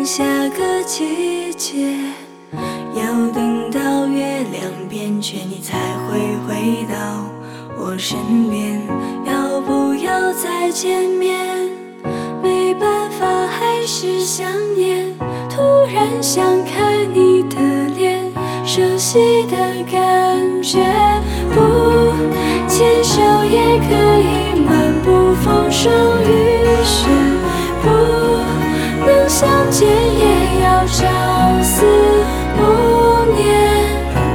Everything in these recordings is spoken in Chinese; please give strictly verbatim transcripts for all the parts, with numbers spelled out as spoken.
等下个季节，要等到月亮变缺，你才会回到我身边。要不要再见面？没办法，还是想念。突然想看你的脸，熟悉的感觉。不牵手也可以漫步风霜雨雪，不能相见也要朝思暮念。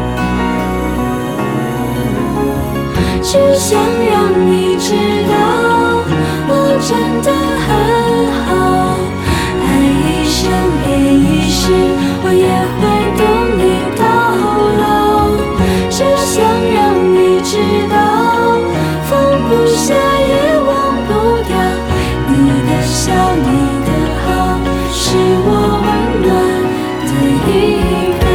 只想让你知道，我真的很好，爱一生恋一世，我也会懂你到老。只想让你知道，放不下也忘不掉，你的笑你的好，是我温暖的依靠。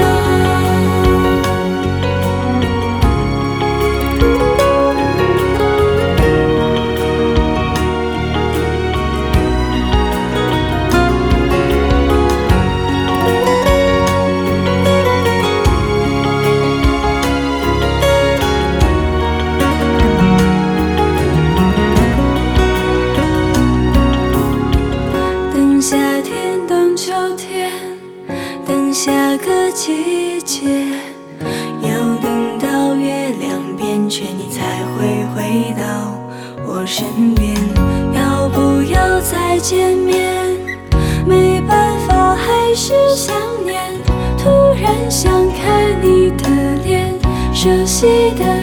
夏天等秋天，等下个季节，要等到月亮变缺，你才会回到我身边。要不要再见面？没办法，还是想念。突然想看你的脸，熟悉的